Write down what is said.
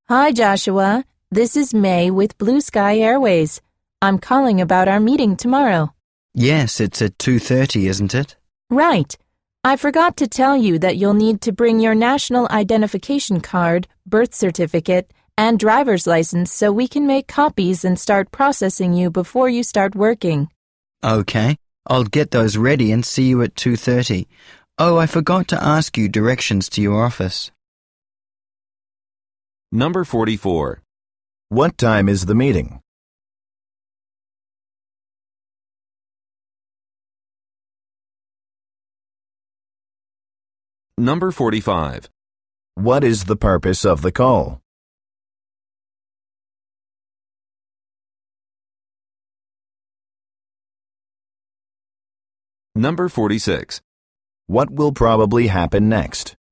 Hi, Joshua. This is May with Blue Sky Airways. I'm calling about our meeting tomorrow. Yes, it's at 2:30, isn't it? Right. I forgot to tell you that you'll need to bring your national identification card, birth certificate, and driver's license so we can make copies and start processing you before you start working. Okay, I'll get those ready and see you at 2:30. Oh, I forgot to ask you directions to your office. Number 44. What time is the meeting? Number 45. What is the purpose of the call? Number 46. What will probably happen next?